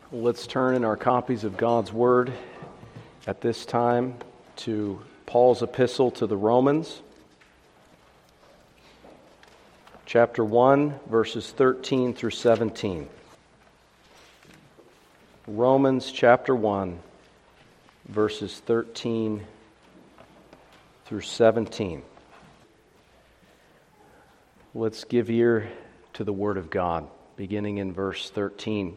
Let's turn in our copies of God's Word at this time to Paul's epistle to the Romans, chapter 1, verses 13 through 17. Romans chapter 1, verses 13 through 17. Let's give ear to the Word of God, beginning in verse 13.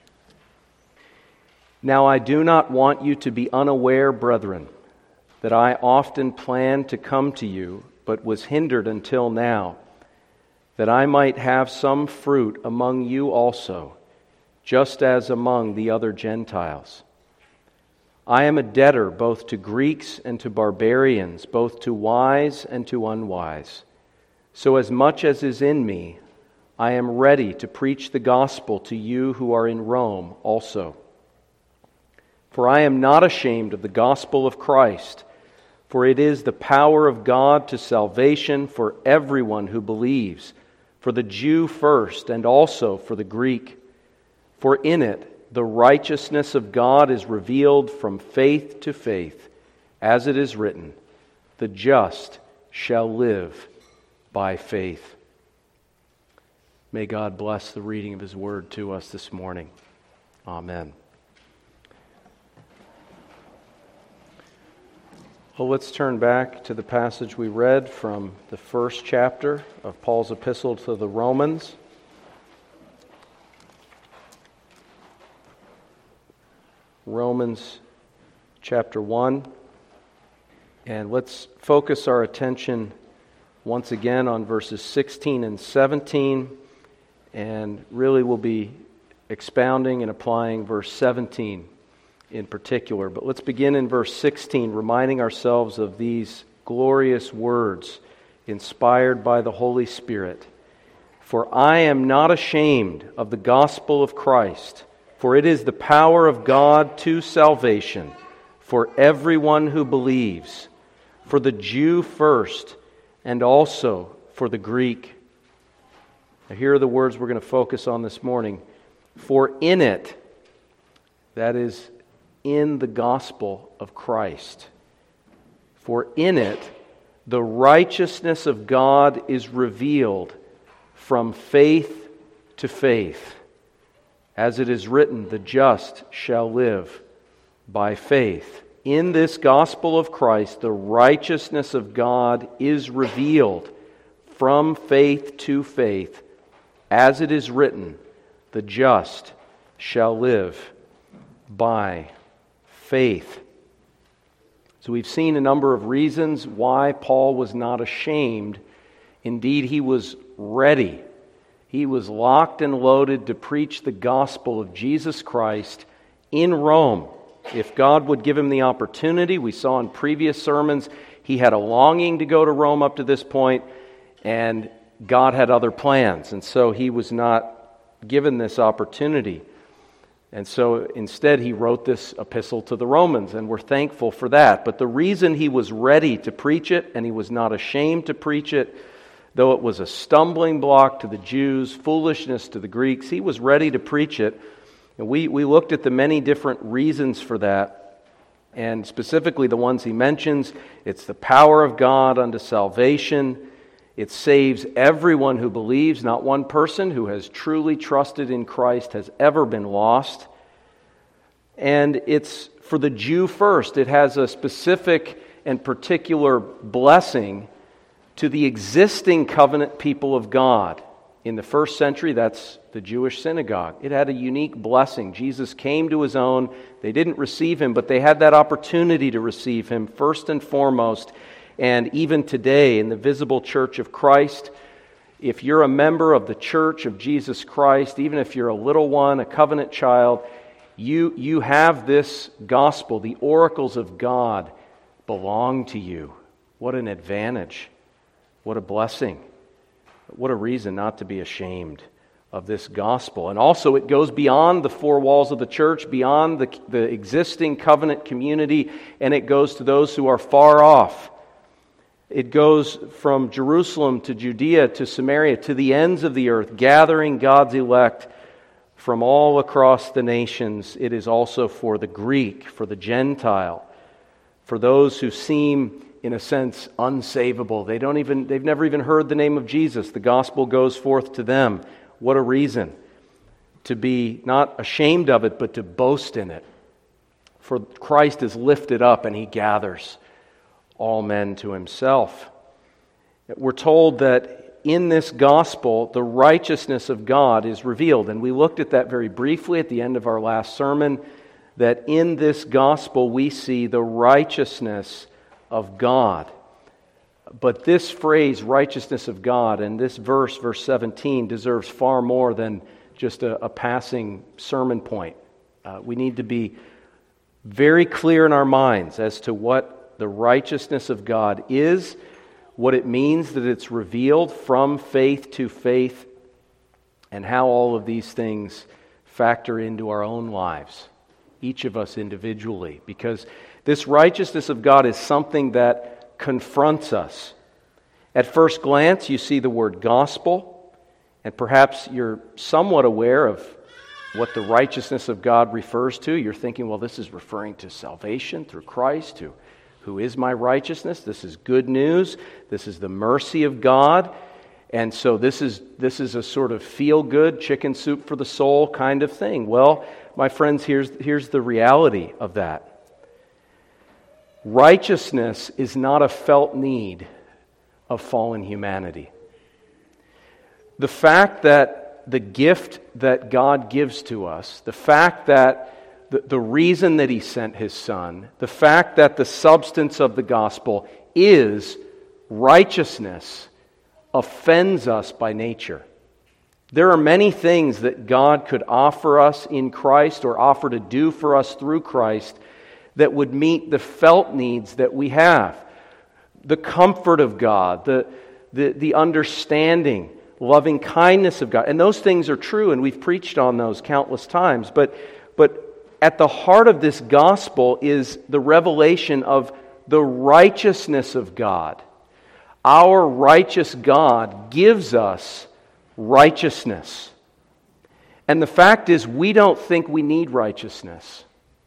Now I do not want you to be unaware, brethren, that I often planned to come to you, but was hindered until now, that I might have some fruit among you also, just as among the other Gentiles. I am a debtor both to Greeks and to barbarians, both to wise and to unwise. So as much as is in me, I am ready to preach the gospel to you who are in Rome also. For I am not ashamed of the gospel of Christ, for it is the power of God to salvation for everyone who believes, for the Jew first and also for the Greek. For in it the righteousness of God is revealed from faith to faith, as it is written, the just shall live by faith. May God bless the reading of His Word to us this morning. Amen. Well, let's turn back to the passage we read from the first chapter of Paul's epistle to the Romans. Romans chapter 1. And let's focus our attention once again on verses 16 and 17. And really we'll be expounding and applying verse 17 in particular. But let's begin in verse 16, reminding ourselves of these glorious words inspired by the Holy Spirit. For I am not ashamed of the gospel of Christ, for it is the power of God to salvation for everyone who believes, for the Jew first and also for the Greek. Now here are the words we're going to focus on this morning. For in it, that is, in the gospel of Christ. For in it, the righteousness of God is revealed from faith to faith. As it is written, the just shall live by faith. In this gospel of Christ, the righteousness of God is revealed from faith to faith. As it is written, the just shall live by faith. So we've seen a number of reasons why Paul was not ashamed. Indeed, he was ready. He was locked and loaded to preach the gospel of Jesus Christ in Rome. If God would give him the opportunity, we saw in previous sermons, he had a longing to go to Rome up to this point, and God had other plans. And so he was not given this opportunity. And so instead he wrote this epistle to the Romans, and we're thankful for that. But the reason he was ready to preach it, and he was not ashamed to preach it, though it was a stumbling block to the Jews, foolishness to the Greeks, he was ready to preach it. And we looked at the many different reasons for that, and specifically the ones he mentions. It's the power of God unto salvation. It saves everyone who believes. Not one person who has truly trusted in Christ has ever been lost. And it's for the Jew first. It has a specific and particular blessing to the existing covenant people of God. In the first century, that's the Jewish synagogue. It had a unique blessing. Jesus came to His own. They didn't receive Him, but they had that opportunity to receive Him first and foremost. And even today, in the visible church of Christ, if you're a member of the church of Jesus Christ, even if you're a little one, a covenant child, you have this gospel. The oracles of God belong to you. What an advantage. What a blessing. What a reason not to be ashamed of this gospel. And also it goes beyond the four walls of the church, beyond the existing covenant community, and it goes to those who are far off. It goes from Jerusalem to Judea to Samaria to the ends of the earth, gathering God's elect from all across the nations. It is also for the Greek, for the Gentile, for those who seem, in a sense, unsavable. They've never even heard the name of Jesus. The gospel goes forth to them. What a reason to be not ashamed of it, but to boast in it. For Christ is lifted up and He gathers all men to Himself. We're told that in this gospel, the righteousness of God is revealed. And we looked at that very briefly at the end of our last sermon, that in this gospel we see the righteousness of God. But this phrase, righteousness of God, and this verse 17, deserves far more than just a passing sermon point. We need to be very clear in our minds as to what the righteousness of God is, what it means that it's revealed from faith to faith, and how all of these things factor into our own lives, each of us individually. Because this righteousness of God is something that confronts us. At first glance, you see the word gospel, and perhaps you're somewhat aware of what the righteousness of God refers to. You're thinking, well, this is referring to salvation through Christ, who is my righteousness. This is good news. This is the mercy of God. And so this is a sort of feel-good, chicken soup for the soul kind of thing. Well, my friends, here's the reality of that. Righteousness is not a felt need of fallen humanity. The fact that the gift that God gives to us, the fact that the reason that He sent His Son, the fact that the substance of the gospel is righteousness, offends us by nature. There are many things that God could offer us in Christ or offer to do for us through Christ that would meet the felt needs that we have. The comfort of God, the understanding, loving kindness of God. And those things are true, and we've preached on those countless times. But at the heart of this gospel is the revelation of the righteousness of God. Our righteous God gives us righteousness. And the fact is, we don't think we need righteousness.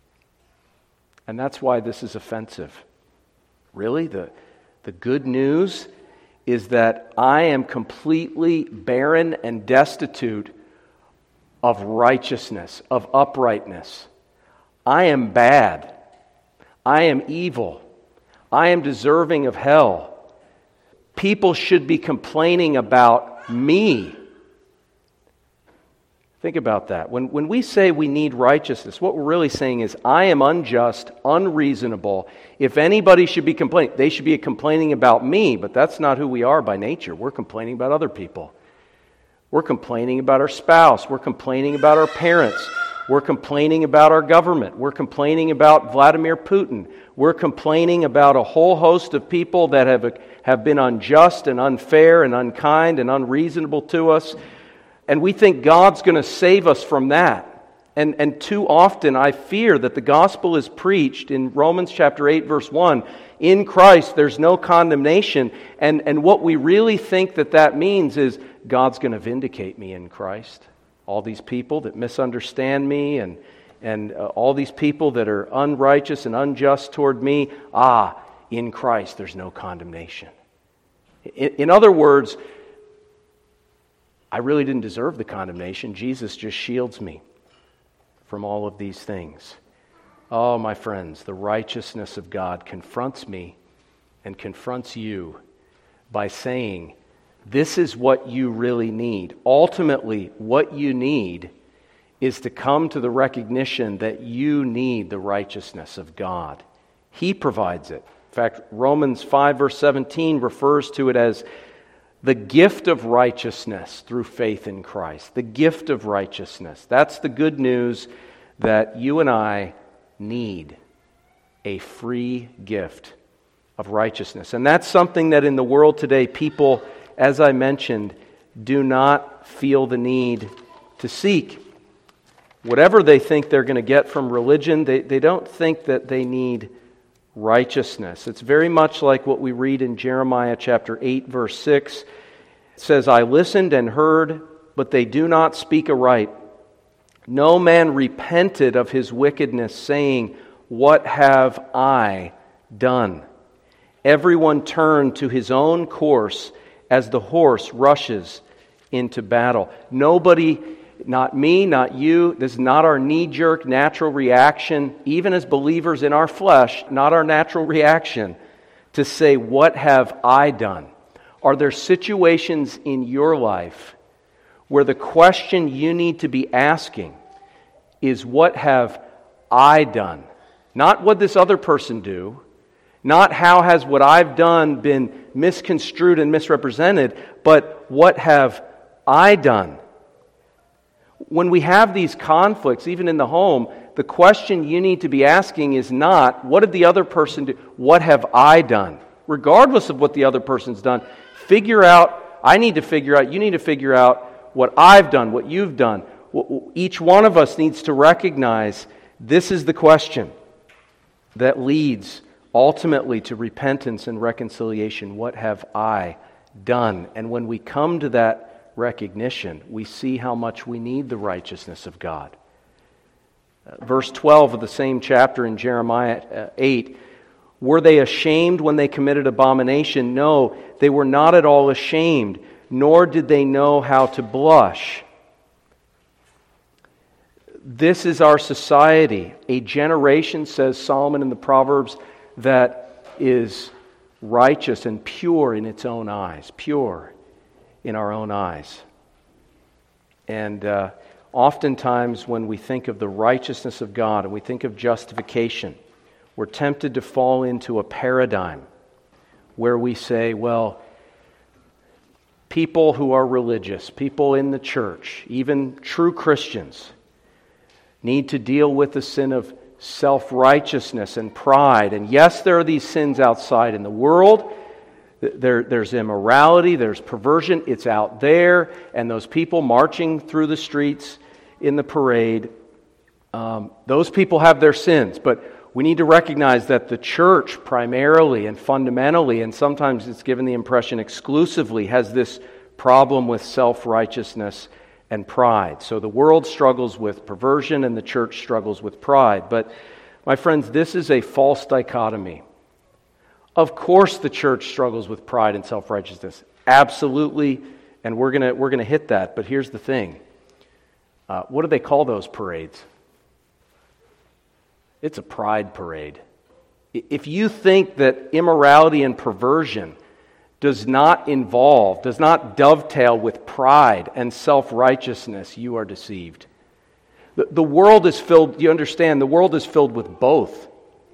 And that's why this is offensive. Really? The good news is that I am completely barren and destitute of righteousness, of uprightness. I am bad. I am evil. I am deserving of hell. People should be complaining about me. Think about that. When we say we need righteousness, what we're really saying is, I am unjust, unreasonable. If anybody should be complaining, they should be complaining about me, but that's not who we are by nature. We're complaining about other people. We're complaining about our spouse. We're complaining about our parents. We're complaining about our government. We're complaining about Vladimir Putin. We're complaining about a whole host of people that have been unjust and unfair and unkind and unreasonable to us. And we think God's going to save us from that. And too often I fear that the gospel is preached in Romans chapter 8, verse 1. In Christ there's no condemnation. And what we really think that means is God's going to vindicate me in Christ. All these people that misunderstand me and all these people that are unrighteous and unjust toward me, in Christ there's no condemnation. In other words, I really didn't deserve the condemnation. Jesus just shields me from all of these things. Oh, my friends, the righteousness of God confronts me and confronts you by saying, this is what you really need. Ultimately, what you need is to come to the recognition that you need the righteousness of God. He provides it. In fact, Romans 5, verse 17 refers to it as the gift of righteousness through faith in Christ. The gift of righteousness. That's the good news that you and I need. A free gift of righteousness. And that's something that in the world today, people, as I mentioned, do not feel the need to seek. Whatever they think they're going to get from religion, they don't think that they need righteousness. It's very much like what we read in Jeremiah chapter 8, verse 6. It says, I listened and heard, but they do not speak aright. No man repented of his wickedness, saying, "What have I done?" Everyone turned to his own course as the horse rushes into battle. Nobody, not me, not you, this is not our knee-jerk natural reaction, even as believers in our flesh, not our natural reaction to say, "What have I done?" Are there situations in your life where the question you need to be asking is, "What have I done?" Not what this other person do, not how has what I've done been misconstrued and misrepresented, but what have I done? When we have these conflicts, even in the home, the question you need to be asking is not, "What did the other person do?" What have I done? Regardless of what the other person's done, you need to figure out what I've done, what you've done. Each one of us needs to recognize this is the question that leads ultimately to repentance and reconciliation. What have I done? And when we come to that recognition, we see how much we need the righteousness of God. Verse 12 of the same chapter in Jeremiah 8, were they ashamed when they committed abomination? No, they were not at all ashamed, nor did they know how to blush. This is our society. A generation, says Solomon in the Proverbs, that is righteous and pure in its own eyes. Pure in our own eyes. And oftentimes when we think of the righteousness of God and we think of justification, we're tempted to fall into a paradigm where we say, well, people who are religious, people in the church, even true Christians, need to deal with the sin of self-righteousness and pride. And yes, there are these sins outside in the world. There's immorality, there's perversion, it's out there, and those people marching through the streets in the parade, those people have their sins. But we need to recognize that the church primarily and fundamentally, and sometimes it's given the impression exclusively, has this problem with self-righteousness and pride. So the world struggles with perversion and the church struggles with pride. But my friends, this is a false dichotomy. Of course the church struggles with pride and self-righteousness. Absolutely, and we're gonna hit that. But here's the thing. What do they call those parades? It's a pride parade. If you think that immorality and perversion does not dovetail with pride and self-righteousness, you are deceived. The world is filled, you understand, the world is filled with both.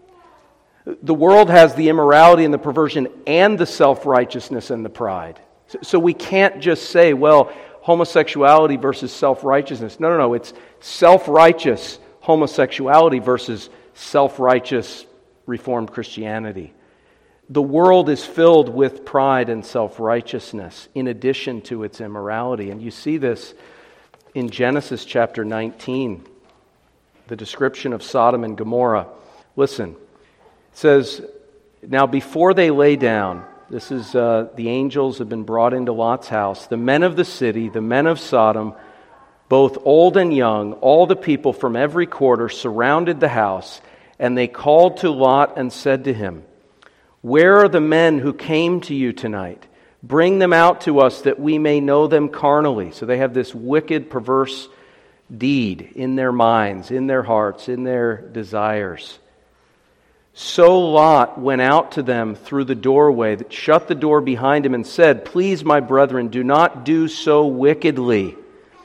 The world has the immorality and the perversion and the self-righteousness and the pride. So we can't just say, well, homosexuality versus self-righteousness. No, it's self-righteous homosexuality versus self-righteous Reformed Christianity. The world is filled with pride and self-righteousness in addition to its immorality. And you see this in Genesis chapter 19, the description of Sodom and Gomorrah. Listen, it says, now before they lay down, this is the angels have been brought into Lot's house, the men of the city, the men of Sodom, both old and young, all the people from every quarter surrounded the house, and they called to Lot and said to him, where are the men who came to you tonight? Bring them out to us that we may know them carnally. So they have this wicked, perverse deed in their minds, in their hearts, in their desires. So Lot went out to them through the doorway, that shut the door behind him and said, please, my brethren, do not do so wickedly.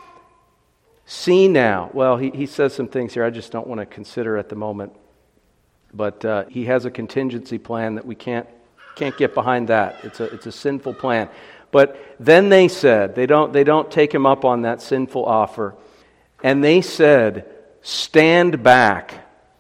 See now. Well, he says some things here I just don't want to consider at the moment. But he has a contingency plan that we can't get behind that. It's a sinful plan. But then they said, they don't take him up on that sinful offer. And they said, stand back.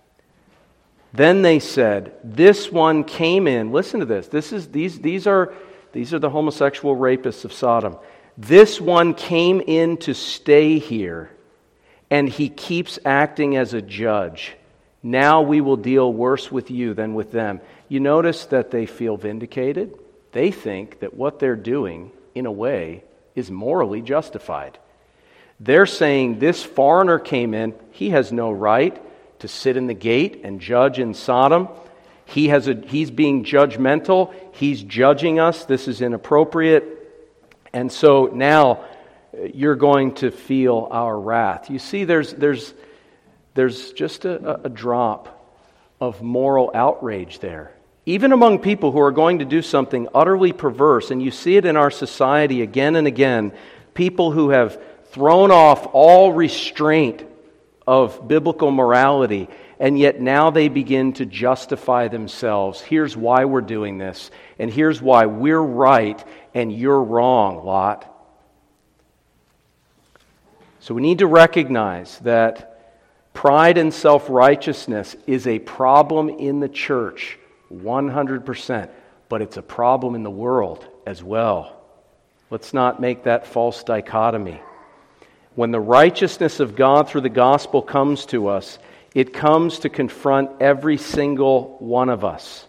Then they said, this one came in. Listen to this. These are the homosexual rapists of Sodom. This one came in to stay here, and he keeps acting as a judge. Now we will deal worse with you than with them. You notice that they feel vindicated. They think that what they're doing, in a way, is morally justified. They're saying this foreigner came in, he has no right to sit in the gate and judge in Sodom. He's being judgmental. He's judging us. This is inappropriate. And so now you're going to feel our wrath. You see, there's just a drop of moral outrage there. Even among people who are going to do something utterly perverse, and you see it in our society again and again, people who have thrown off all restraint of biblical morality, and yet now they begin to justify themselves. Here's why we're doing this, and here's why we're right and you're wrong, Lot. So we need to recognize that pride and self-righteousness is a problem in the church, 100%, but it's a problem in the world as well. Let's not make that false dichotomy. When the righteousness of God through the gospel comes to us, it comes to confront every single one of us.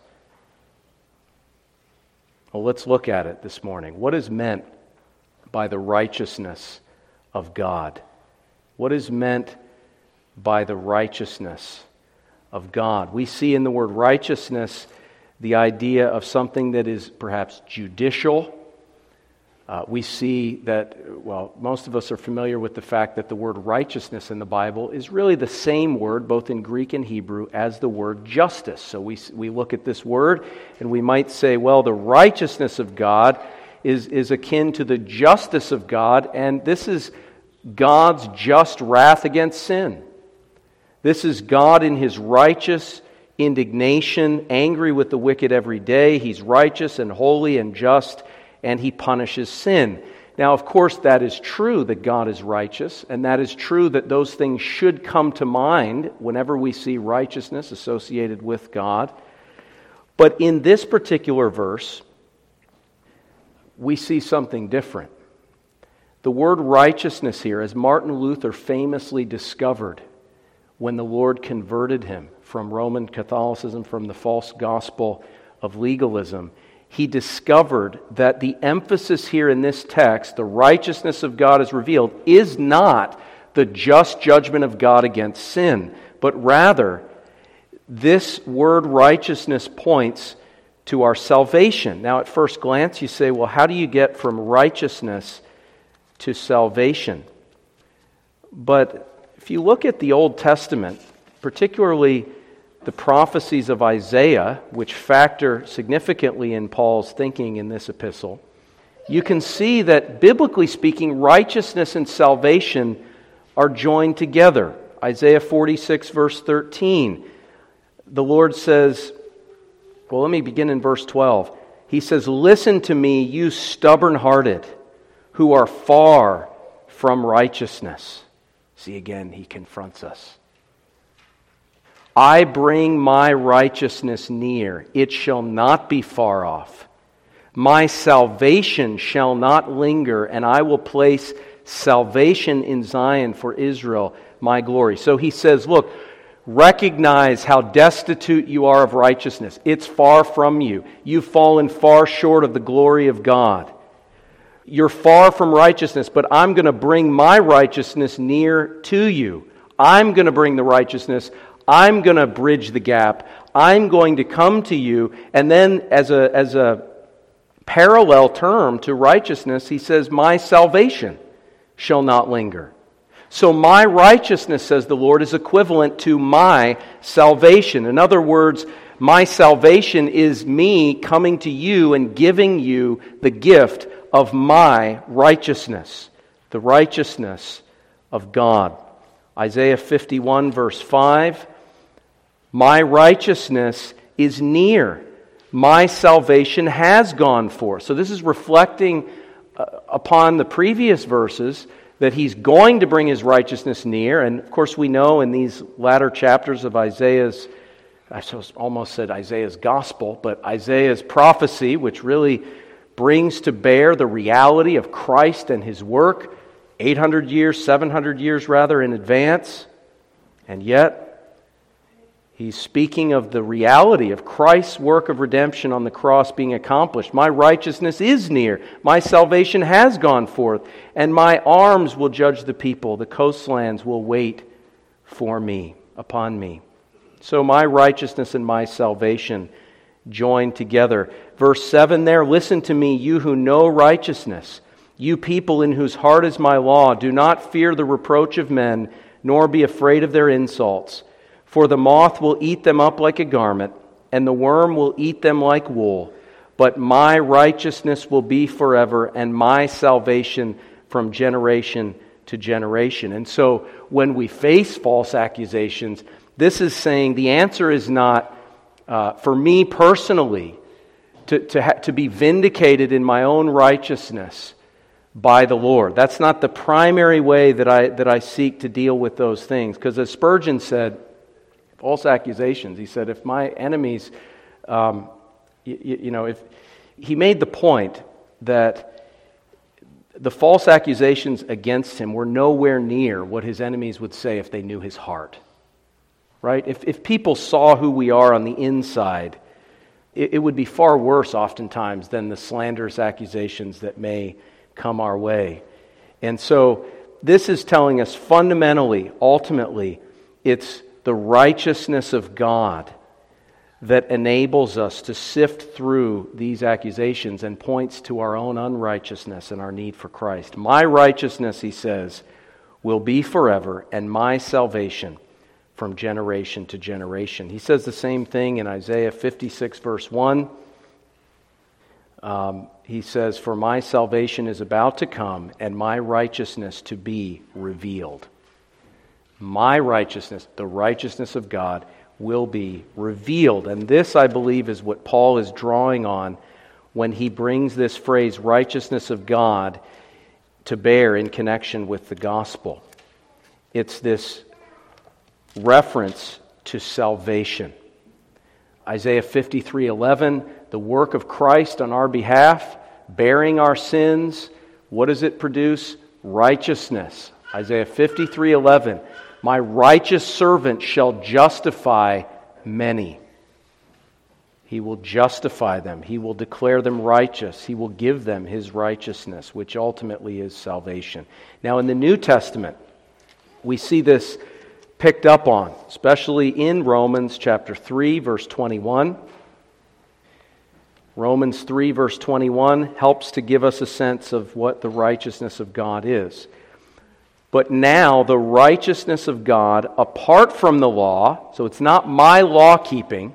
Well, let's look at it this morning. What is meant by the righteousness of God? What is meant by the righteousness of God? We see in the word righteousness the idea of something that is perhaps judicial. We see that, most of us are familiar with the fact that the word righteousness in the Bible is really the same word, both in Greek and Hebrew, as the word justice. So we look at this word and we might say, the righteousness of God is akin to the justice of God, and this is God's just wrath against sin. This is God in His righteous indignation, angry with the wicked every day. He's righteous and holy and just, and He punishes sin. Now, of course, that is true that God is righteous, and that is true that those things should come to mind whenever we see righteousness associated with God. But in this particular verse, we see something different. The word righteousness here, as Martin Luther famously discovered when the Lord converted him from Roman Catholicism, from the false gospel of legalism, he discovered that the emphasis here in this text, the righteousness of God is revealed, is not the just judgment of God against sin, but rather this word righteousness points to our salvation. Now, at first glance, you say, how do you get from righteousness to salvation? But if you look at the Old Testament, particularly the prophecies of Isaiah, which factor significantly in Paul's thinking in this epistle, you can see that, biblically speaking, righteousness and salvation are joined together. Isaiah 46, verse 13, the Lord says, let me begin in verse 12. He says, "Listen to me, you stubborn-hearted, who are far from righteousness." See, again, He confronts us. "I bring my righteousness near, it shall not be far off. My salvation shall not linger, and I will place salvation in Zion for Israel, my glory." So He says, look, recognize how destitute you are of righteousness. It's far from you. You've fallen far short of the glory of God. You're far from righteousness, but I'm going to bring my righteousness near to you. I'm going to bring the righteousness. I'm going to bridge the gap. I'm going to come to you. And then as a parallel term to righteousness, He says, my salvation shall not linger. So my righteousness, says the Lord, is equivalent to my salvation. In other words, my salvation is me coming to you and giving you the gift of my righteousness, the righteousness of God. Isaiah 51, verse 5, "My righteousness is near. My salvation has gone forth." So this is reflecting upon the previous verses that He's going to bring His righteousness near. And of course we know in these latter chapters of Isaiah's, I almost said Isaiah's gospel, but Isaiah's prophecy, which really brings to bear the reality of Christ and His work, 700 years rather, in advance. And yet, He's speaking of the reality of Christ's work of redemption on the cross being accomplished. My righteousness is near. My salvation has gone forth. And my arms will judge the people. The coastlands will wait for me, upon me. So my righteousness and my salvation join together. Verse 7 there, listen to me, you who know righteousness. You people in whose heart is my law, do not fear the reproach of men, nor be afraid of their insults. For the moth will eat them up like a garment, and the worm will eat them like wool. But my righteousness will be forever, and my salvation from generation to generation. And so when we face false accusations, this is saying the answer is not, for me personally, to be vindicated in my own righteousness by the Lord. That's not the primary way that I seek to deal with those things. Because as Spurgeon said, false accusations, he said, if my enemies, if he made the point that the false accusations against him were nowhere near what his enemies would say if they knew his heart. Right? If people saw who we are on the inside, it would be far worse oftentimes than the slanderous accusations that may come our way. And so this is telling us fundamentally, ultimately, it's the righteousness of God that enables us to sift through these accusations and points to our own unrighteousness and our need for Christ. My righteousness, he says, will be forever, and my salvation from generation to generation. He says the same thing in Isaiah 56, verse 1. He says, for my salvation is about to come, and my righteousness to be revealed. My righteousness, the righteousness of God, will be revealed. And this, I believe, is what Paul is drawing on when he brings this phrase, righteousness of God, to bear in connection with the gospel. It's this reference to salvation. Isaiah 53:11, the work of Christ on our behalf, bearing our sins. What does it produce? Righteousness. Isaiah 53:11, my righteous servant shall justify many. He will justify them. He will declare them righteous. He will give them His righteousness, which ultimately is salvation. Now in the New Testament, we see this picked up on, especially in Romans chapter 3, verse 21. Romans 3, verse 21 helps to give us a sense of what the righteousness of God is. But now the righteousness of God apart from the law, so it's not my law keeping,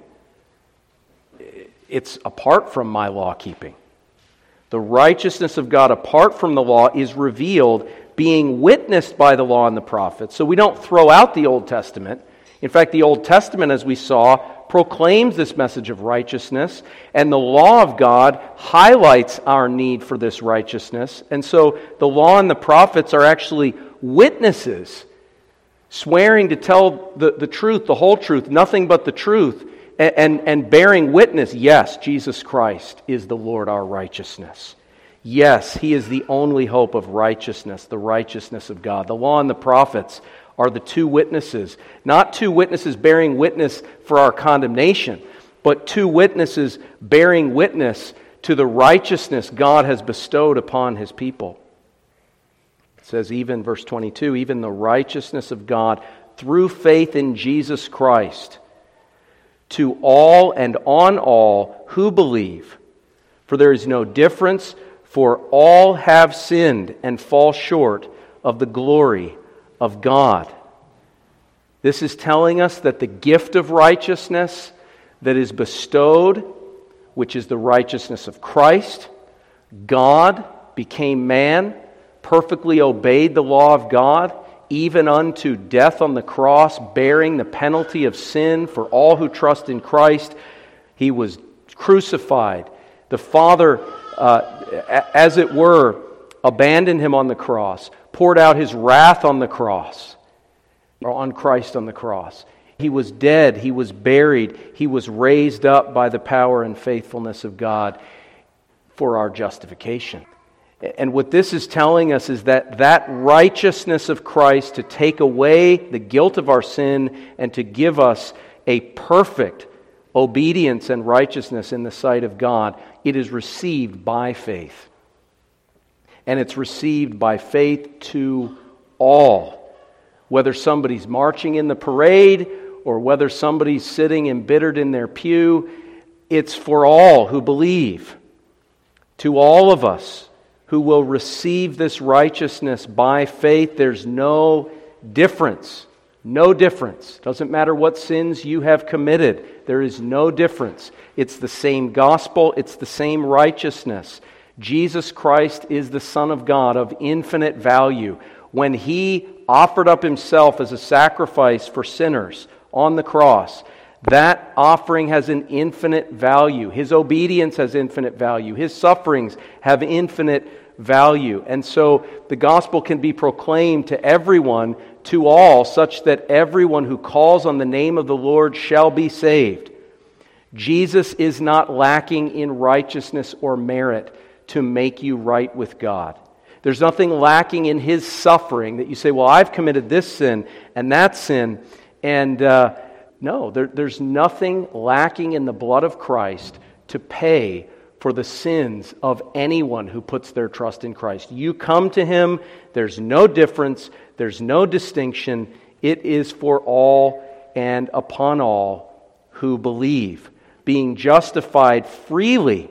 it's apart from my law keeping. The righteousness of God apart from the law is revealed, being witnessed by the law and the prophets. So we don't throw out the Old Testament. In fact, the Old Testament, as we saw, proclaims this message of righteousness, and the law of God highlights our need for this righteousness. And so the law and the prophets are actually witnesses, swearing to tell the truth, the whole truth, nothing but the truth, and bearing witness, yes, Jesus Christ is the Lord our righteousness. Yes, He is the only hope of righteousness, the righteousness of God. The law and the prophets are the two witnesses, not two witnesses bearing witness for our condemnation, but two witnesses bearing witness to the righteousness God has bestowed upon His people. It says even, verse 22, even the righteousness of God through faith in Jesus Christ to all and on all who believe. For there is no difference, for all have sinned and fall short of the glory of God. This is telling us that the gift of righteousness that is bestowed, which is the righteousness of Christ, God became man, perfectly obeyed the law of God, even unto death on the cross, bearing the penalty of sin for all who trust in Christ. He was crucified. The Father, as it were, abandoned Him on the cross, poured out His wrath on the cross, or on Christ on the cross. He was dead, He was buried, He was raised up by the power and faithfulness of God for our justification. And what this is telling us is that righteousness of Christ to take away the guilt of our sin and to give us a perfect obedience and righteousness in the sight of God, it is received by faith. And it's received by faith to all. Whether somebody's marching in the parade or whether somebody's sitting embittered in their pew, it's for all who believe. To all of us who will receive this righteousness by faith, there's no difference. No difference. Doesn't matter what sins you have committed. There is no difference. It's the same gospel. It's the same righteousness. Jesus Christ is the Son of God of infinite value. When He offered up Himself as a sacrifice for sinners on the cross, that offering has an infinite value. His obedience has infinite value. His sufferings have infinite value. And so the gospel can be proclaimed to everyone, to all, such that everyone who calls on the name of the Lord shall be saved. Jesus is not lacking in righteousness or merit to make you right with God. There's nothing lacking in His suffering that you say, well, I've committed this sin and that sin. And no, there's nothing lacking in the blood of Christ to pay for the sins of anyone who puts their trust in Christ. You come to Him, there's no difference, there's no distinction. It is for all and upon all who believe. Being justified freely.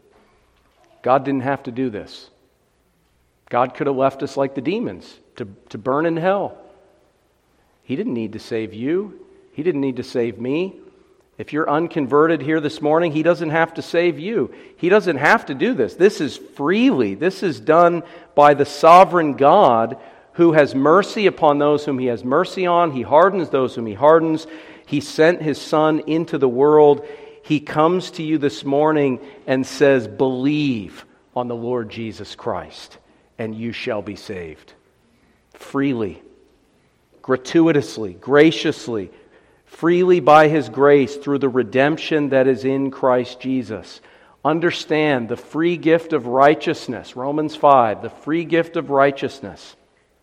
God didn't have to do this. God could have left us like the demons to burn in hell. He didn't need to save you. He didn't need to save me. If you're unconverted here this morning, He doesn't have to save you. He doesn't have to do this. This is freely. This is done by the sovereign God who has mercy upon those whom He has mercy on. He hardens those whom He hardens. He sent His Son into the world. He comes to you this morning and says, believe on the Lord Jesus Christ, and you shall be saved. Freely, gratuitously, graciously, freely by His grace through the redemption that is in Christ Jesus. Understand the free gift of righteousness, Romans 5, the free gift of righteousness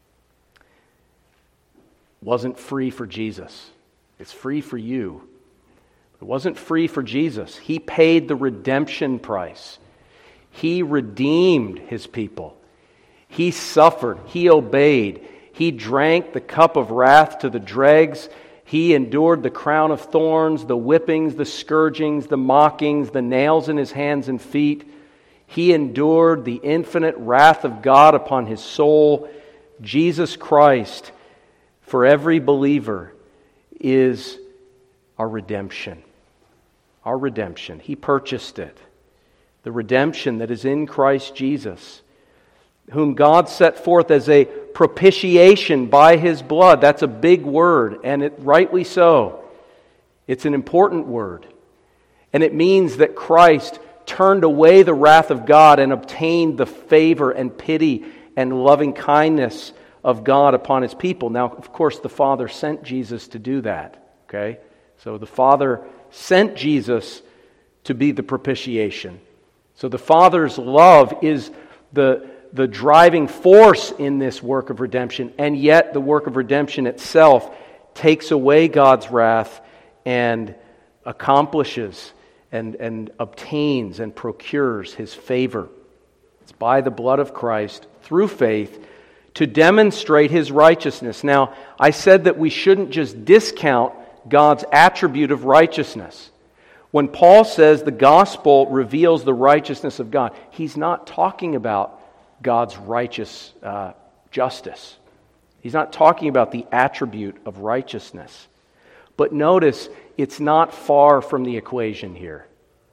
wasn't free for Jesus. It's free for you. It wasn't free for Jesus. He paid the redemption price. He redeemed His people. He suffered. He obeyed. He drank the cup of wrath to the dregs. He endured the crown of thorns, the whippings, the scourgings, the mockings, the nails in His hands and feet. He endured the infinite wrath of God upon His soul. Jesus Christ, for every believer, is our redemption. Our redemption. He purchased it. The redemption that is in Christ Jesus, whom God set forth as a propitiation by His blood. That's a big word, and it rightly so. It's an important word. And it means that Christ turned away the wrath of God and obtained the favor and pity and loving kindness of God upon His people. Now, of course, the Father sent Jesus to do that. Okay? So the Father sent Jesus to be the propitiation. So the Father's love is the driving force in this work of redemption, and yet the work of redemption itself takes away God's wrath and accomplishes and obtains and procures His favor. It's by the blood of Christ, through faith, to demonstrate His righteousness. Now, I said that we shouldn't just discount God's attribute of righteousness. When Paul says the gospel reveals the righteousness of God, he's not talking about God's righteous justice. He's not talking about the attribute of righteousness. But notice, it's not far from the equation here.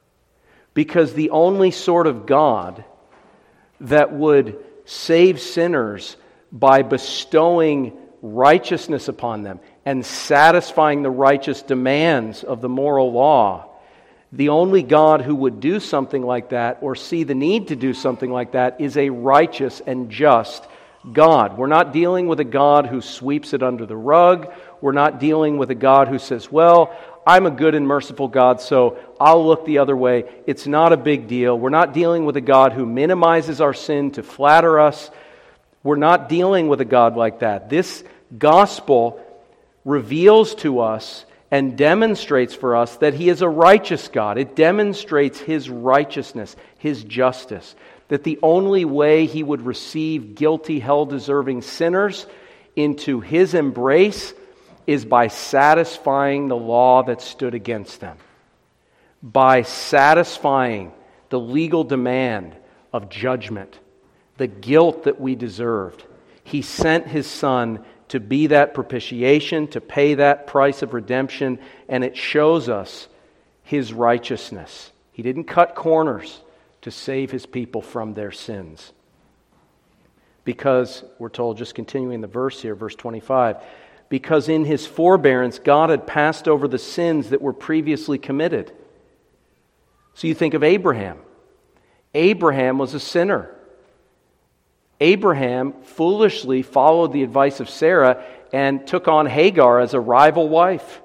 Because the only sort of God that would save sinners by bestowing righteousness upon them and satisfying the righteous demands of the moral law, the only God who would do something like that or see the need to do something like that is a righteous and just God. We're not dealing with a God who sweeps it under the rug. We're not dealing with a God who says, well, I'm a good and merciful God, so I'll look the other way. It's not a big deal. We're not dealing with a God who minimizes our sin to flatter us. We're not dealing with a God like that. This gospel reveals to us and demonstrates for us that He is a righteous God. It demonstrates His righteousness, His justice, that the only way He would receive guilty, hell-deserving sinners into His embrace is by satisfying the law that stood against them, by satisfying the legal demand of judgment, the guilt that we deserved. He sent His Son to be that propitiation, to pay that price of redemption, and it shows us His righteousness. He didn't cut corners to save His people from their sins. Because, we're told, just continuing the verse here, verse 25, because in His forbearance God had passed over the sins that were previously committed. So you think of Abraham. Abraham was a sinner. Abraham foolishly followed the advice of Sarah and took on Hagar as a rival wife.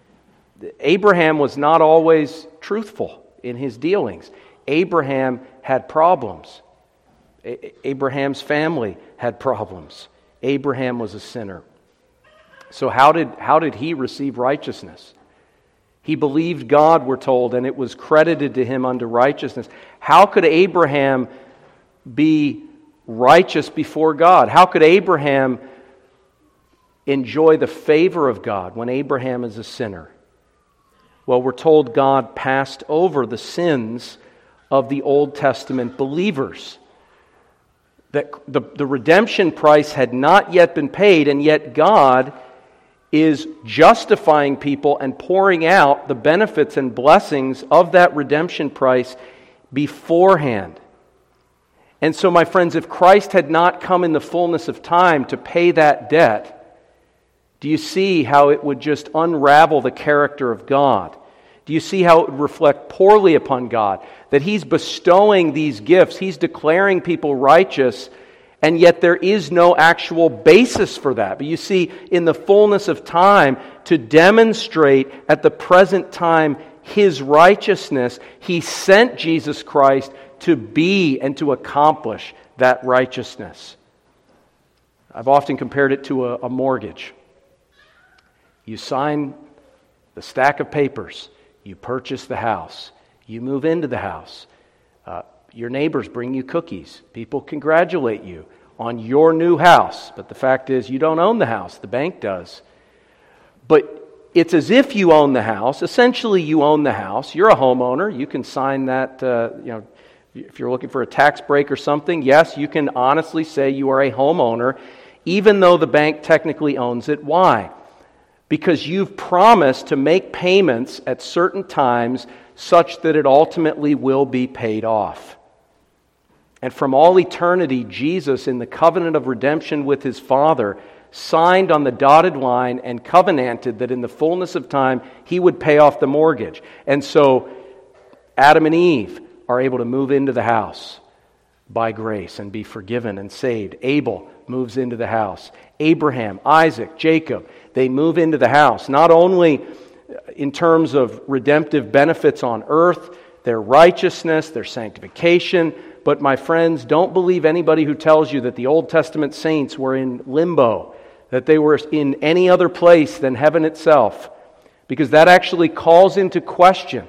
Abraham was not always truthful in his dealings. Abraham had problems. Abraham's family had problems. Abraham was a sinner. So how did he receive righteousness? He believed God, we're told, and it was credited to him unto righteousness. How could Abraham be righteous before God? How could Abraham enjoy the favor of God when Abraham is a sinner? Well, we're told God passed over the sins of the Old Testament believers. That the redemption price had not yet been paid, and yet God is justifying people and pouring out the benefits and blessings of that redemption price beforehand. And so, my friends, if Christ had not come in the fullness of time to pay that debt, do you see how it would just unravel the character of God? Do you see how it would reflect poorly upon God? That He's bestowing these gifts, He's declaring people righteous, and yet there is no actual basis for that. But you see, in the fullness of time, to demonstrate at the present time His righteousness, He sent Jesus Christ to be and to accomplish that righteousness. I've often compared it to a mortgage. You sign the stack of papers, you purchase the house, you move into the house. Your neighbors bring you cookies. People congratulate you on your new house. But the fact is, you don't own the house. The bank does. But it's as if you own the house. Essentially, you own the house. You're a homeowner. You can sign that, if you're looking for a tax break or something, yes, you can honestly say you are a homeowner, even though the bank technically owns it. Why? Because you've promised to make payments at certain times such that it ultimately will be paid off. And from all eternity, Jesus, in the covenant of redemption with His Father, signed on the dotted line and covenanted that in the fullness of time, He would pay off the mortgage. And so, Adam and Eve are able to move into the house by grace and be forgiven and saved. Abel moves into the house. Abraham, Isaac, Jacob, they move into the house, not only in terms of redemptive benefits on earth, their righteousness, their sanctification, but my friends, don't believe anybody who tells you that the Old Testament saints were in limbo, that they were in any other place than heaven itself, because that actually calls into question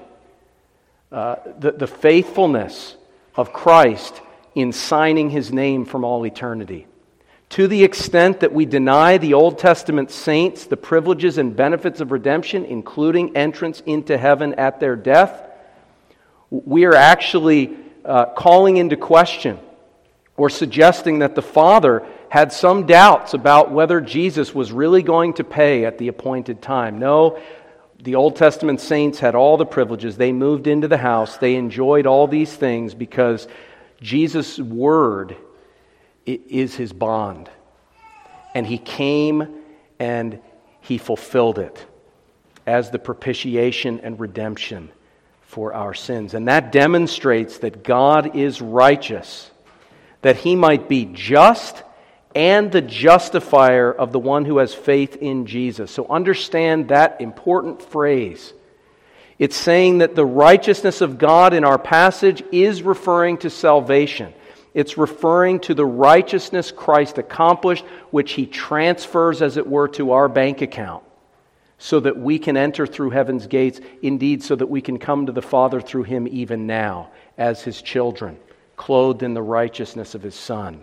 the faithfulness of Christ in signing His name from all eternity. To the extent that we deny the Old Testament saints the privileges and benefits of redemption, including entrance into heaven at their death, we are actually calling into question or suggesting that the Father had some doubts about whether Jesus was really going to pay at the appointed time. No, the Old Testament saints had all the privileges. They moved into the house. They enjoyed all these things because Jesus' word is His bond. And He came and He fulfilled it as the propitiation and redemption for our sins. And that demonstrates that God is righteous, that He might be just and the justifier of the one who has faith in Jesus. So understand that important phrase. It's saying that the righteousness of God in our passage is referring to salvation. It's referring to the righteousness Christ accomplished, which He transfers, as it were, to our bank account. so that we can enter through heaven's gates, indeed so that we can come to the Father through him even now as his children, clothed in the righteousness of his Son.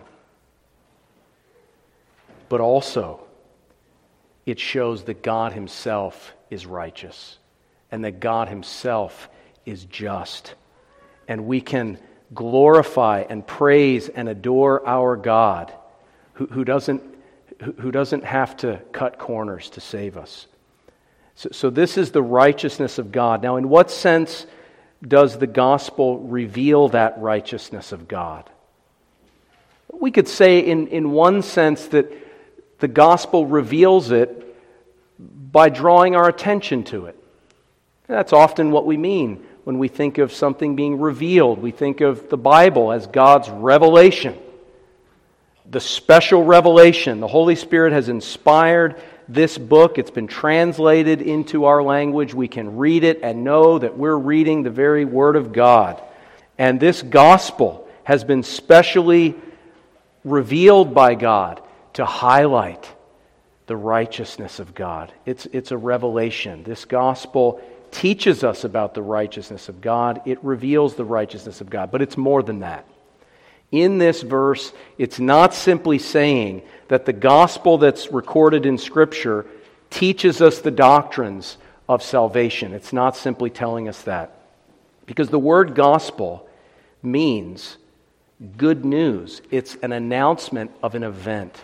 But also, it shows that God himself is righteous and that God himself is just. And we can glorify and praise and adore our God who doesn't have to cut corners to save us. So this is the righteousness of God. Now, in what sense does the gospel reveal that righteousness of God? We could say in one sense that the gospel reveals it by drawing our attention to it. That's often what we mean when we think of something being revealed. We think of the Bible as God's revelation, the special revelation. The Holy Spirit has inspired this book. It's been translated into our language. We can read it and know that we're reading the very Word of God. And this gospel has been specially revealed by God to highlight the righteousness of God. It's a revelation. This gospel teaches us about the righteousness of God. It reveals the righteousness of God. But it's more than that. In this verse, it's not simply saying that the gospel that's recorded in Scripture teaches us the doctrines of salvation. It's not simply telling us that. Because the word gospel means good news. It's an announcement of an event.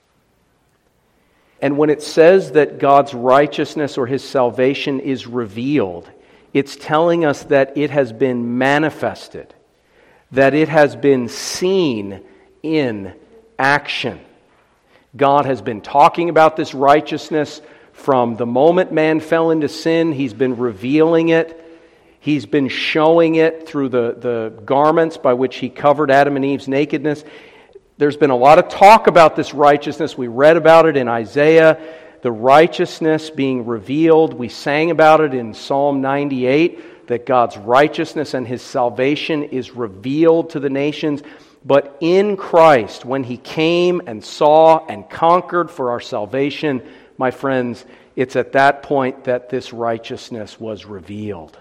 And when it says that God's righteousness or his salvation is revealed, it's telling us that it has been manifested, that it has been seen in action. God has been talking about this righteousness from the moment man fell into sin. He's been revealing it. He's been showing it through the garments by which he covered Adam and Eve's nakedness. There's been a lot of talk about this righteousness. We read about it in Isaiah, the righteousness being revealed. We sang about it in Psalm 98, that God's righteousness and his salvation is revealed to the nations. But in Christ, when he came and saw and conquered for our salvation, my friends, it's at that point that this righteousness was revealed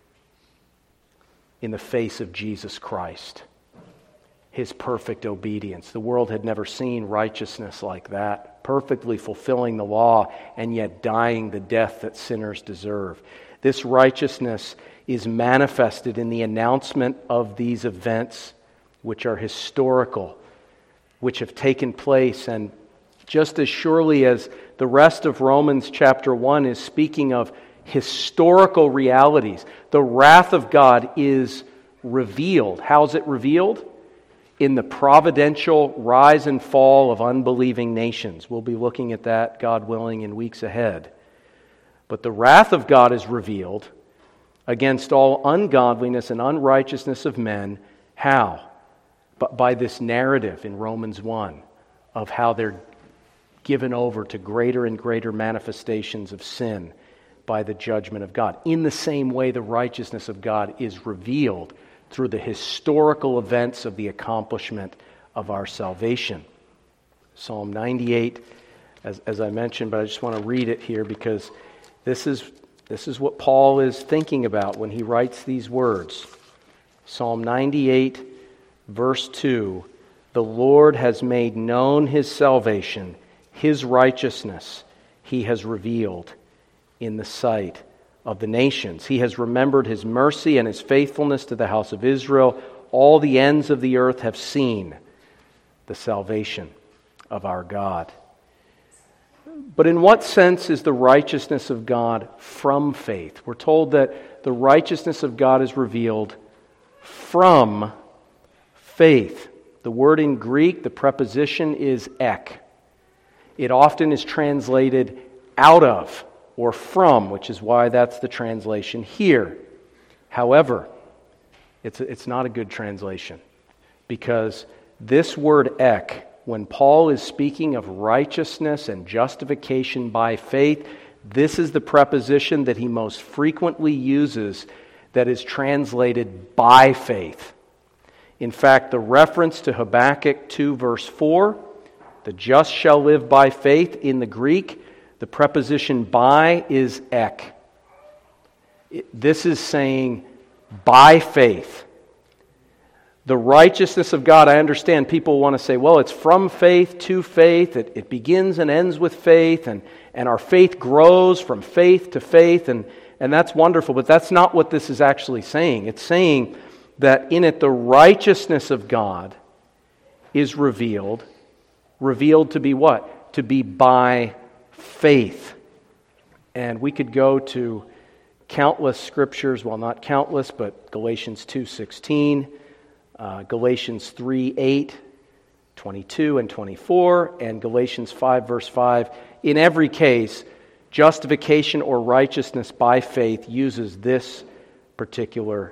in the face of Jesus Christ. His perfect obedience. The world had never seen righteousness like that, perfectly fulfilling the law and yet dying the death that sinners deserve. This righteousness is manifested in the announcement of these events, which are historical, which have taken place. And just as surely as the rest of Romans chapter 1 is speaking of historical realities, the wrath of God is revealed. How's it revealed? In the providential rise and fall of unbelieving nations. We'll be looking at that, God willing, in weeks ahead. But the wrath of God is revealed against all ungodliness and unrighteousness of men. How? But by this narrative in Romans 1 of how they're given over to greater and greater manifestations of sin by the judgment of God. In the same way, the righteousness of God is revealed through the historical events of the accomplishment of our salvation. Psalm 98, as I mentioned, but I just want to read it here because this is what Paul is thinking about when he writes these words. Psalm 98, verse 2, "The Lord has made known his salvation, his righteousness he has revealed in the sight of the nations. He has remembered his mercy and his faithfulness to the house of Israel. All the ends of the earth have seen the salvation of our God." But in what sense is the righteousness of God from faith? We're told that the righteousness of God is revealed from faith. The word in Greek, the preposition is ek. It often is translated out of or from, which is why that's the translation here. However, it's not a good translation, because this word ek, when Paul is speaking of righteousness and justification by faith, this is the preposition that he most frequently uses that is translated by faith. In fact, the reference to Habakkuk 2 verse 4, "the just shall live by faith," in the Greek, The preposition by is ek. This is saying by faith. The righteousness of God, I understand people want to say, well, it's from faith to faith. It begins and ends with faith, and our faith grows from faith to faith, and that's wonderful, but that's not what this is actually saying. It's saying that in it the righteousness of God is revealed to be what? To be by faith. And we could go to countless scriptures, well, not countless, but Galatians 2:16, Galatians 3:8, 22 and 24, and Galatians 5 verse 5. In every case, justification or righteousness by faith uses this particular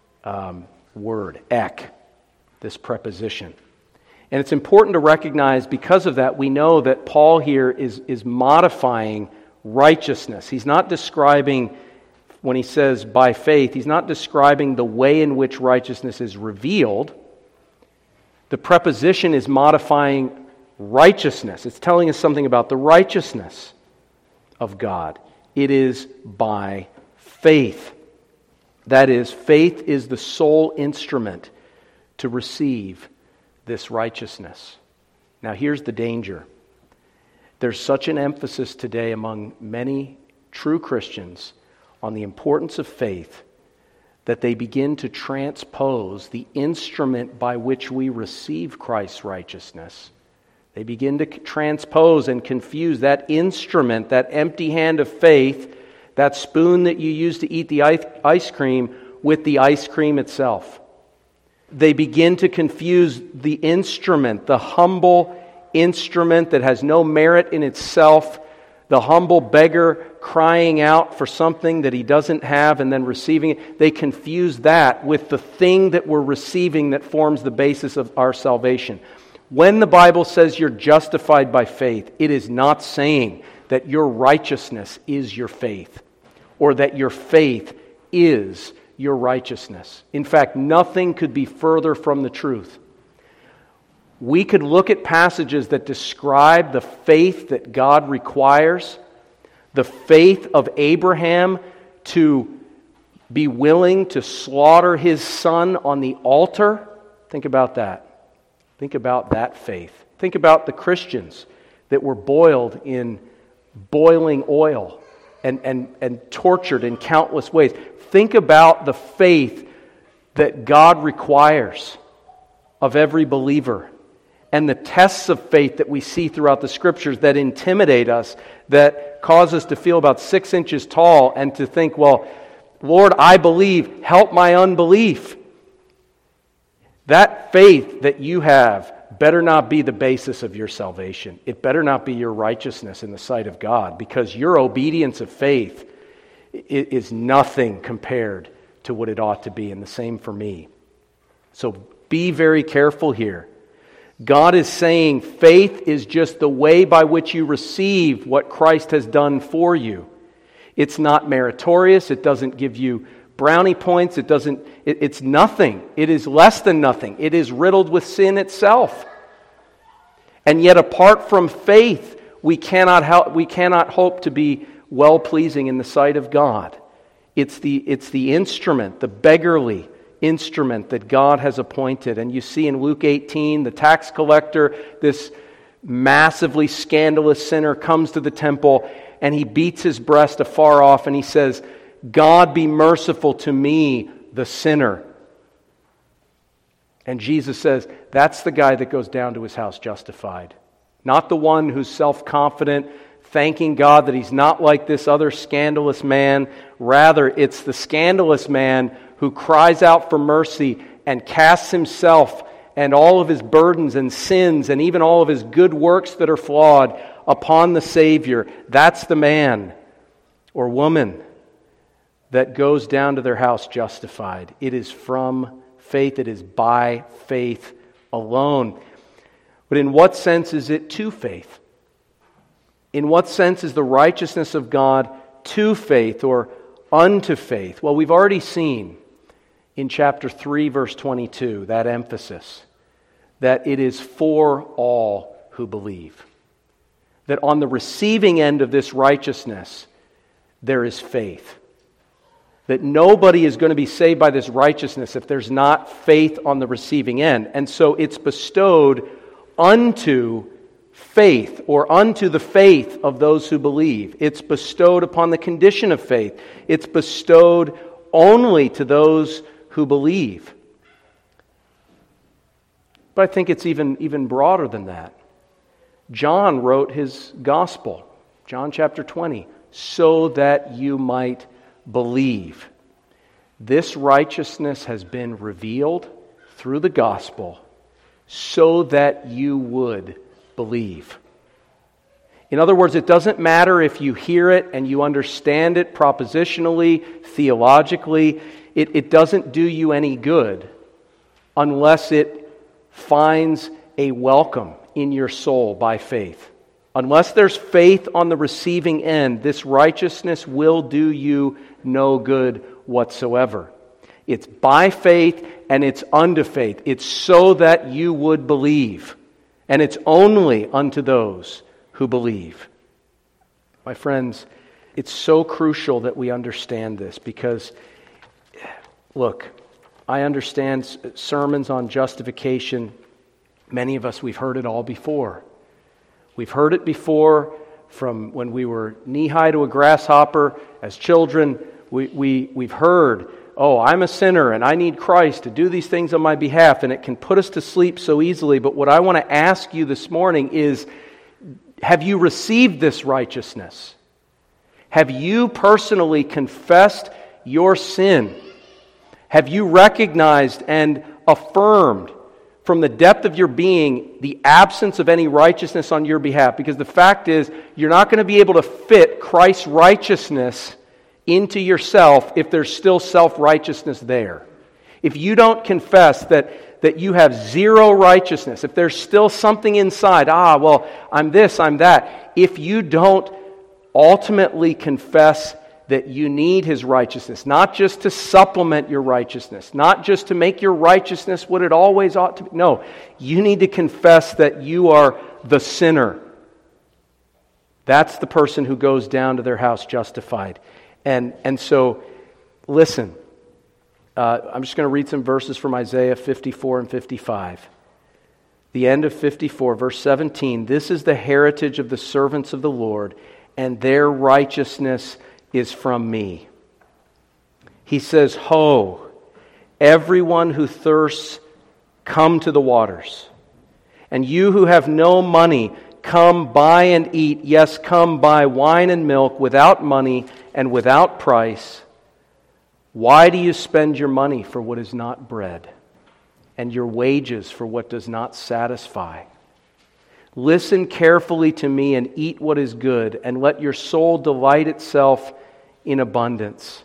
word, ek, this preposition. And it's important to recognize, because of that, we know that Paul here is modifying righteousness. He's not describing, when he says by faith, he's not describing the way in which righteousness is revealed. The preposition is modifying righteousness. It's telling us something about the righteousness of God. It is by faith. That is, faith is the sole instrument to receive this righteousness. Now here's the danger. There's such an emphasis today among many true Christians on the importance of faith that they begin to transpose the instrument by which we receive Christ's righteousness. They begin to transpose and confuse that instrument, that empty hand of faith, that spoon that you use to eat the ice cream, with the ice cream itself. They begin to confuse the instrument, the humble instrument that has no merit in itself, the humble beggar crying out for something that he doesn't have and then receiving it. They confuse that with the thing that we're receiving that forms the basis of our salvation. When the Bible says you're justified by faith, it is not saying that your righteousness is your faith, or that your faith is your righteousness. In fact, nothing could be further from the truth. We could look at passages that describe the faith that God requires, the faith of Abraham to be willing to slaughter his son on the altar. Think about that. Think about that faith. Think about the Christians that were boiled in boiling oil and tortured in countless ways. Think about the faith that God requires of every believer, and the tests of faith that we see throughout the Scriptures that intimidate us, that cause us to feel about 6 inches tall and to think, well, Lord, I believe, help my unbelief. That faith that you have better not be the basis of your salvation. It better not be your righteousness in the sight of God, because your obedience of faith is nothing compared to what it ought to be, and the same for me. So be very careful here. God is saying faith is just the way by which you receive what Christ has done for you. It's not meritorious. It doesn't give you brownie points. It's nothing. It is less than nothing. It is riddled with sin itself. And yet, apart from faith, we cannot hope to be well-pleasing in the sight of God. It's the instrument, the beggarly instrument that God has appointed. And you see in Luke 18, the tax collector, this massively scandalous sinner, comes to the temple and he beats his breast afar off and he says, God be merciful to me, the sinner. And Jesus says, that's the guy that goes down to his house justified. Not the one who's self-confident, thanking God that he's not like this other scandalous man. Rather, it's the scandalous man who cries out for mercy and casts himself and all of his burdens and sins and even all of his good works that are flawed upon the Savior. That's the man or woman that goes down to their house justified. It is from faith. It is by faith alone. But in what sense is it to faith? In what sense is the righteousness of God to faith or unto faith? Well, we've already seen in chapter 3, verse 22, that emphasis, that it is for all who believe. that on the receiving end of this righteousness, there is faith. That nobody is going to be saved by this righteousness if there's not faith on the receiving end. And so it's bestowed unto faith, or unto the faith of those who believe. It's bestowed upon the condition of faith. It's bestowed only to those who believe. But I think it's even broader than that. John wrote his gospel, John chapter 20, so that you might believe. This righteousness has been revealed through the gospel so that you would believe. In other words, it doesn't matter if you hear it and you understand it propositionally, theologically. It doesn't do you any good unless it finds a welcome in your soul by faith. Unless there's faith on the receiving end, this righteousness will do you no good whatsoever. It's by faith and it's unto faith. It's so that you would believe. And it's only unto those who believe. My friends, it's so crucial that we understand this because, look, I understand sermons on justification. Many of us, we've heard it all before. We've heard it before from when we were knee-high to a grasshopper as children. We've heard, oh, I'm a sinner and I need Christ to do these things on my behalf, and it can put us to sleep so easily. But what I want to ask you this morning is, have you received this righteousness? Have you personally confessed your sin? Have you recognized and affirmed from the depth of your being the absence of any righteousness on your behalf? Because the fact is, you're not going to be able to fit Christ's righteousness into yourself if there's still self-righteousness there. If you don't confess that you have zero righteousness, if there's still something inside, well, I'm this, I'm that, if you don't ultimately confess that you need His righteousness, not just to supplement your righteousness, not just to make your righteousness what it always ought to be. No, you need to confess that you are the sinner. That's the person who goes down to their house justified. And so, listen, I'm just going to read some verses from Isaiah 54 and 55. The end of 54, verse 17, this is the heritage of the servants of the Lord, and their righteousness is from me. He says, Ho, everyone who thirsts, come to the waters. And you who have no money, come buy and eat. Yes, come buy wine and milk without money and without price. Why do you spend your money for what is not bread, and your wages for what does not satisfy? Listen carefully to me and eat what is good, and let your soul delight itself in abundance.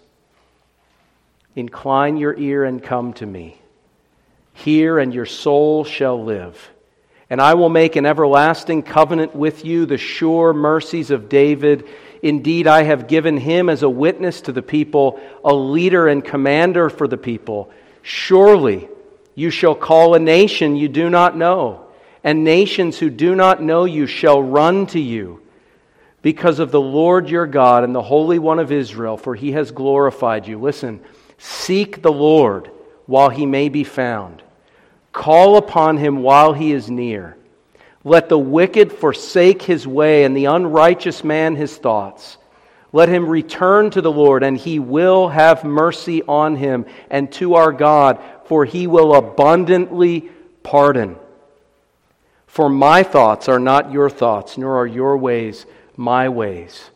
Incline your ear and come to me. Hear, and your soul shall live. And I will make an everlasting covenant with you, the sure mercies of David. Indeed, I have given him as a witness to the people, a leader and commander for the people. Surely you shall call a nation you do not know, and nations who do not know you shall run to you, because of the Lord your God and the Holy One of Israel, for He has glorified you. Listen, seek the Lord while He may be found. Call upon Him while He is near. Let the wicked forsake his way, and the unrighteous man his thoughts. Let him return to the Lord, and He will have mercy on him, and to our God, for He will abundantly pardon. For my thoughts are not your thoughts, nor are your ways my ways,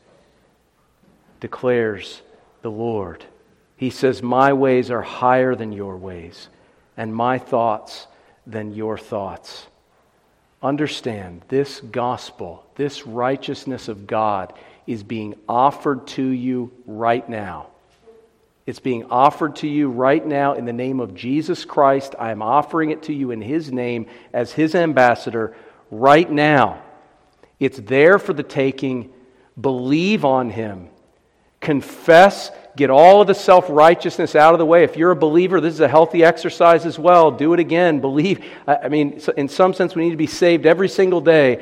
declares the Lord. He says, my ways are higher than your ways, and my thoughts than your thoughts. Understand, this gospel, this righteousness of God is being offered to you right now. It's being offered to you right now in the name of Jesus Christ. I am offering it to you in His name as His ambassador right now. It's there for the taking. Believe on Him. Confess. Get all of the self-righteousness out of the way. If you're a believer, this is a healthy exercise as well. Do it again. Believe. In some sense, we need to be saved every single day.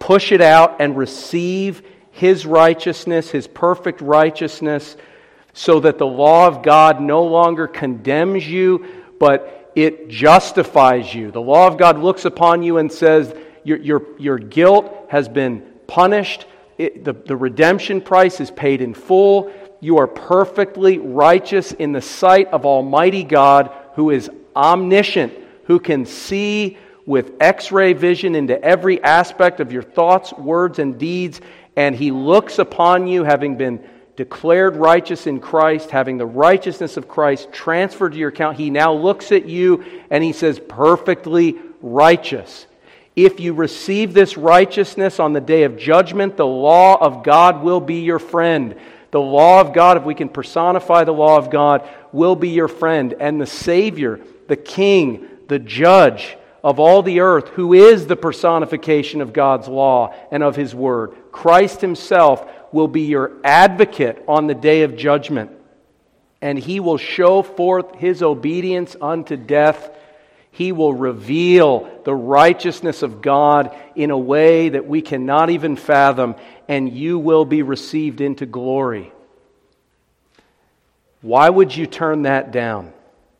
push it out and receive His righteousness, His perfect righteousness, so that the law of God no longer condemns you, but it justifies you. The law of God looks upon you and says, your guilt has been punished. The redemption price is paid in full. You are perfectly righteous in the sight of Almighty God, who is omniscient, who can see with X-ray vision into every aspect of your thoughts, words, and deeds. And He looks upon you, having been declared righteous in Christ, having the righteousness of Christ transferred to your account. He now looks at you and He says, perfectly righteous. If you receive this righteousness on the day of judgment, the law of God will be your friend. The law of God, if we can personify the law of God, will be your friend. And the Savior, the King, the Judge of all the earth, who is the personification of God's law and of His Word, Christ Himself will be your advocate on the day of judgment. And He will show forth His obedience unto death. He will reveal the righteousness of God in a way that we cannot even fathom, and you will be received into glory. Why would you turn that down?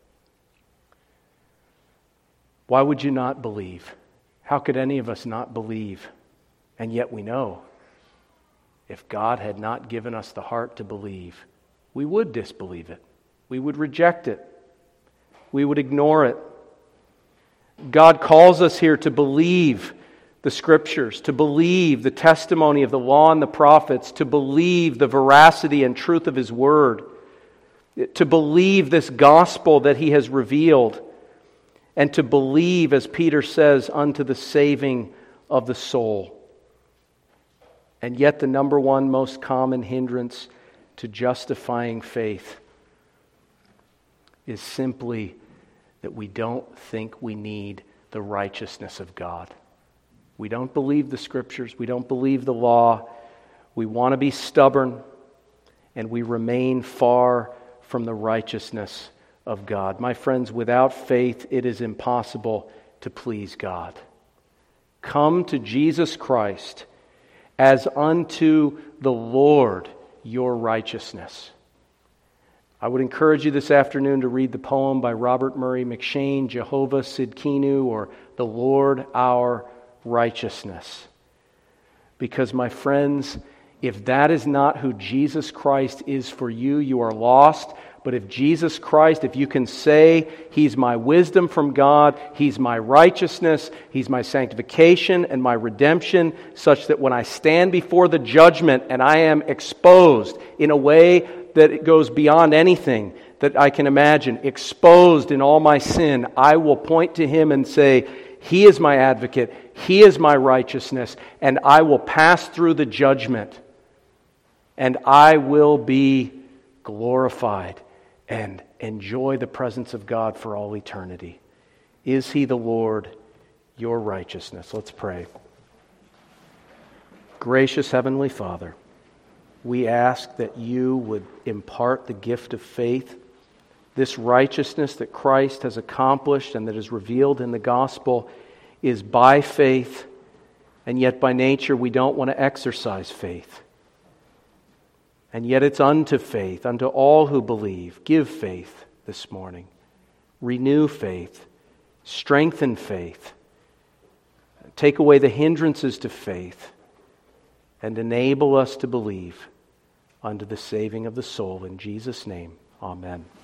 Why would you not believe? How could any of us not believe? And yet we know, if God had not given us the heart to believe, we would disbelieve it. We would reject it. We would ignore it. God calls us here to believe the Scriptures, to believe the testimony of the law and the prophets, to believe the veracity and truth of His Word, to believe this gospel that He has revealed, and to believe, as Peter says, unto the saving of the soul. And yet the number one most common hindrance to justifying faith is simply that we don't think we need the righteousness of God. We don't believe the Scriptures. We don't believe the law. We want to be stubborn, and we remain far from the righteousness of God. My friends, without faith, it is impossible to please God. Come to Jesus Christ as unto the Lord your righteousness. I would encourage you this afternoon to read the poem by Robert Murray McShane, Jehovah Sidkenu, or The Lord Our Righteousness. Because, my friends, if that is not who Jesus Christ is for you, you are lost. But if Jesus Christ, if you can say, He's my wisdom from God, He's my righteousness, He's my sanctification and my redemption, such that when I stand before the judgment and I am exposed in a way that it goes beyond anything that I can imagine, exposed in all my sin, I will point to Him and say, He is my advocate, He is my righteousness, and I will pass through the judgment, and I will be glorified and enjoy the presence of God for all eternity. Is He the Lord, your righteousness? Let's pray. Gracious Heavenly Father, we ask that You would impart the gift of faith, this righteousness that Christ has accomplished and that is revealed in the gospel is by faith, and yet by nature we don't want to exercise faith. And yet it's unto faith, unto all who believe. Give faith this morning. Renew faith. Strengthen faith. Take away the hindrances to faith and enable us to believe unto the saving of the soul. In Jesus' name, amen.